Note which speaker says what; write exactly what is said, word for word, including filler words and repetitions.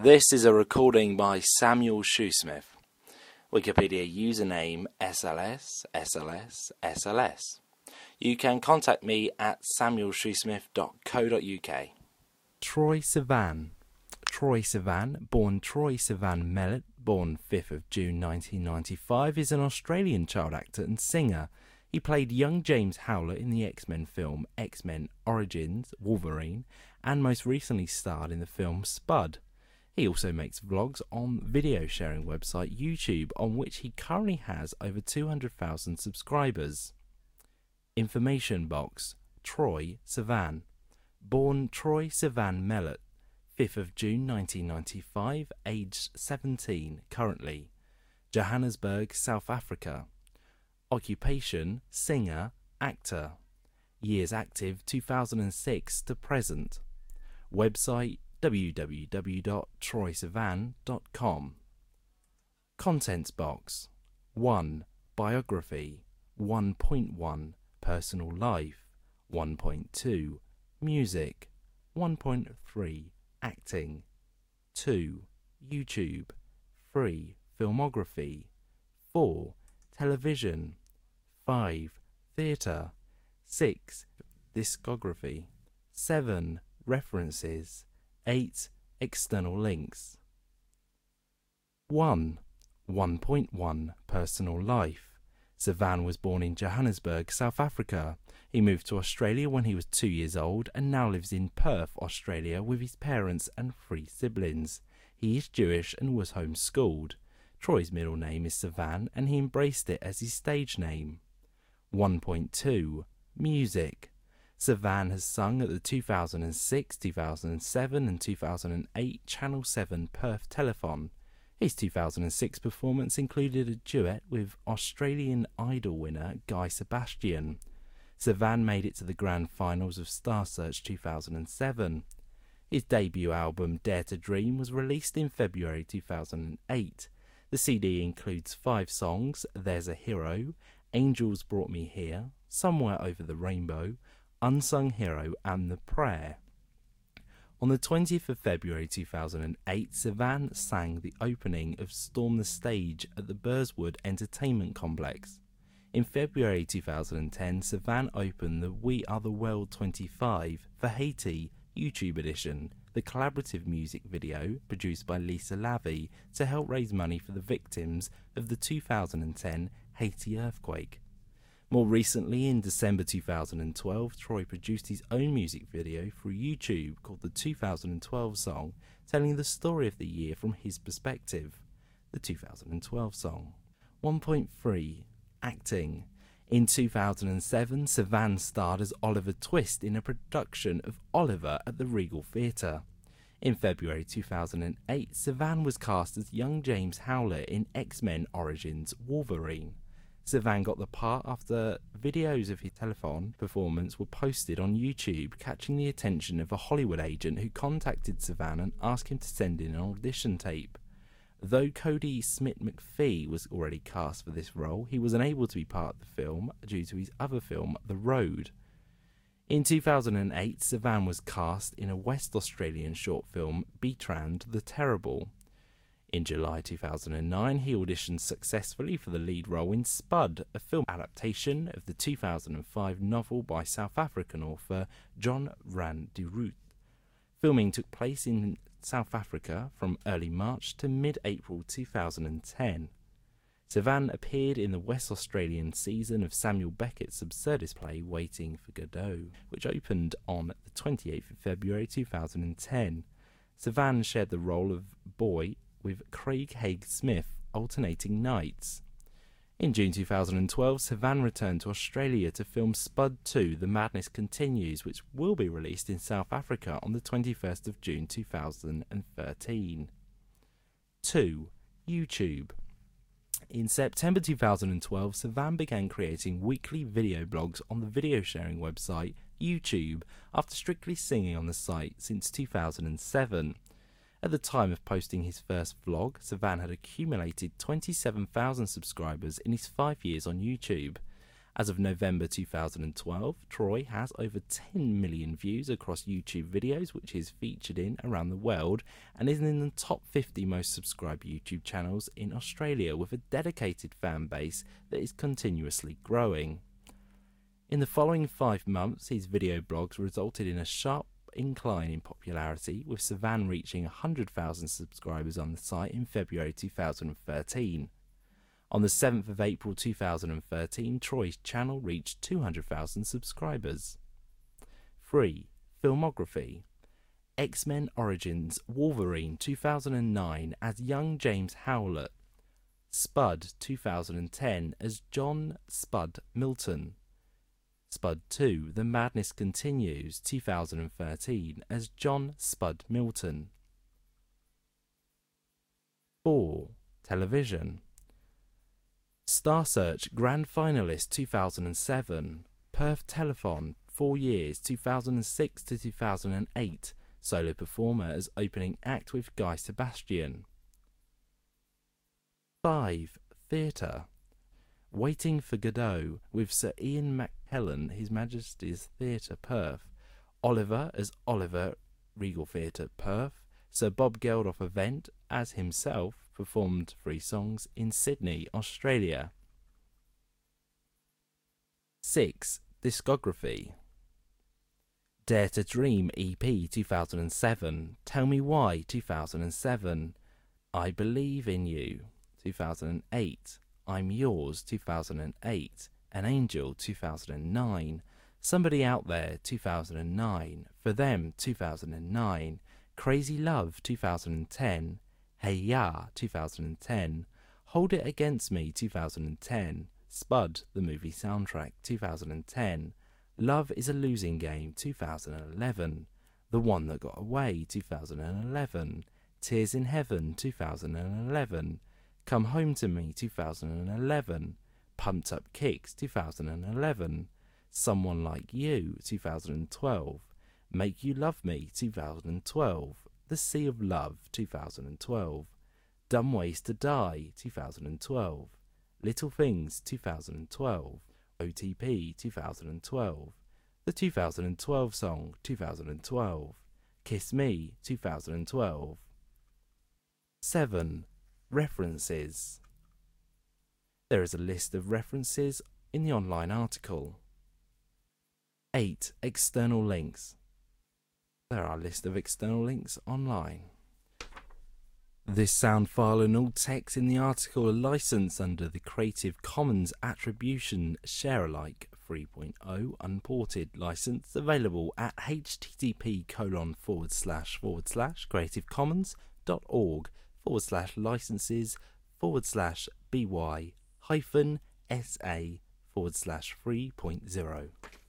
Speaker 1: This is a recording by Samuel Shoesmith. Wikipedia username S L S S L S S L S. You can contact me at samuel shoesmith dot co dot uk.
Speaker 2: Troye Sivan. Troye Sivan, born Troye Sivan Mellett, born fifth of June nineteen ninety-five, is an Australian child actor and singer. He played young James Howlett in the X-Men film X-Men Origins Wolverine, and most recently starred in the film Spud. He also makes vlogs on video sharing website YouTube, on which he currently has over two hundred thousand subscribers. Information box. Troye Sivan. Born Troye Sivan Mellett, fifth of June nineteen ninety-five, aged seventeen, currently. Johannesburg, South Africa. Occupation, singer, actor. Years active, two thousand six to present. Website, w w w dot troye sivan dot com. Contents box. one. Biography. one point one. Personal life. one point two. Music. one point three. Acting. two. YouTube. three. Filmography. four. Television. five. Theatre. six. Discography. seven. References. eight. External links. one. one point one. Personal life. Sivan was born in Johannesburg, South Africa. He moved to Australia when he was two years old and now lives in Perth, Australia with his parents and three siblings. He is Jewish and was homeschooled. Troye's middle name is Sivan and he embraced it as his stage name. one point two. Music. Sivan has sung at the two thousand six, two thousand seven and two thousand eight Channel seven Perth Telethon. His two thousand six performance included a duet with Australian Idol winner Guy Sebastian. Sivan made it to the grand finals of Star Search two thousand seven. His debut album Dare to Dream was released in February two thousand eight. The C D includes five songs: There's a Hero, Angels Brought Me Here, Somewhere Over the Rainbow, Unsung Hero and The Prayer. On the twentieth of February two thousand eight, Sivan sang the opening of Storm the Stage at the Burswood Entertainment Complex. In February two thousand ten, Sivan opened the We Are the World twenty-five for Haiti YouTube edition, the collaborative music video produced by Lisa Lavie to help raise money for the victims of the two thousand ten Haiti earthquake. More recently, in December two thousand twelve, Troye produced his own music video through YouTube called the two thousand twelve Song, telling the story of the year from his perspective. The two thousand twelve Song. one point three. Acting. In two thousand seven, Sivan starred as Oliver Twist in a production of Oliver at the Regal Theatre. In February two thousand eight, Sivan was cast as young James Howlett in X-Men Origins Wolverine. Sivan got the part after videos of his telethon performance were posted on YouTube, catching the attention of a Hollywood agent who contacted Sivan and asked him to send in an audition tape. Though Cody Smith-McPhee was already cast for this role, he was unable to be part of the film due to his other film, The Road. In two thousand eight, Sivan was cast in a West Australian short film, Bertrand the Terrible. In July two thousand nine, he auditioned successfully for the lead role in Spud, a film adaptation of the two thousand five novel by South African author John Rand de Roodt. Filming took place in South Africa from early March to mid-April two thousand ten. Sivan appeared in the West Australian season of Samuel Beckett's absurdist play Waiting for Godot, which opened on the twenty-eighth of February two thousand ten. Sivan shared the role of Boy with Craig Haig Smith alternating nights. In June two thousand twelve, Sivan returned to Australia to film Spud two The Madness Continues, which will be released in South Africa on the twenty-first of June two thousand thirteen. two. YouTube. In September two thousand twelve, Sivan began creating weekly video blogs on the video sharing website YouTube after strictly singing on the site since two thousand seven. At the time of posting his first vlog, Sivan had accumulated twenty-seven thousand subscribers in his five years on YouTube. As of November two thousand twelve, Troy has over ten million views across YouTube videos, which is featured in around the world, and is in the top fifty most subscribed YouTube channels in Australia, with a dedicated fan base that is continuously growing. In the following five months, his video blogs resulted in a sharp incline in popularity, with Savan reaching one hundred thousand subscribers on the site in February two thousand thirteen. On the seventh of April two thousand thirteen, Troy's channel reached two hundred thousand subscribers. three. Filmography. X-Men Origins Wolverine two thousand nine as young James Howlett. Spud two thousand ten as John Spud Milton. Spud two The Madness Continues two thousand thirteen as John Spud Milton. four. Television. Star Search Grand Finalist two thousand seven, Perth Telethon four years two thousand six to two thousand eight, solo performer as opening act with Guy Sebastian. five. Theatre. Waiting for Godot with Sir Ian McKellen, His Majesty's Theatre, Perth. Oliver as Oliver, Regal Theatre, Perth. Sir Bob Geldof Event as himself performed three songs in Sydney, Australia. six. Discography. Dare to Dream E P two thousand seven, Tell Me Why two thousand seven, I Believe in You two thousand eight, I'm Yours two thousand eight, An Angel two thousand nine, Somebody Out There two thousand nine, For Them two thousand nine, Crazy Love two thousand ten, Hey Ya two thousand ten, Hold It Against Me two thousand ten, Spud the Movie Soundtrack two thousand ten, Love Is a Losing Game two thousand eleven, The One That Got Away two thousand eleven, Tears in Heaven two thousand eleven, Come Home to Me two thousand eleven, Pumped Up Kicks two thousand eleven, Someone Like You two thousand twelve, Make You Love Me two thousand twelve, The Sea of Love two thousand twelve, Dumb Ways to Die two thousand twelve, Little Things two thousand twelve, O T P two thousand twelve, The two thousand twelve Song two thousand twelve, Kiss Me two thousand twelve. seven. References. There is a list of references in the online article. eight. External links. There are a list of external links online. This sound file and all text in the article are licensed under the Creative Commons Attribution Share-alike three point oh unported license, available at http colon forward slash forward slash creativecommons.org forward slash licenses forward slash by hyphen sa forward slash three point oh.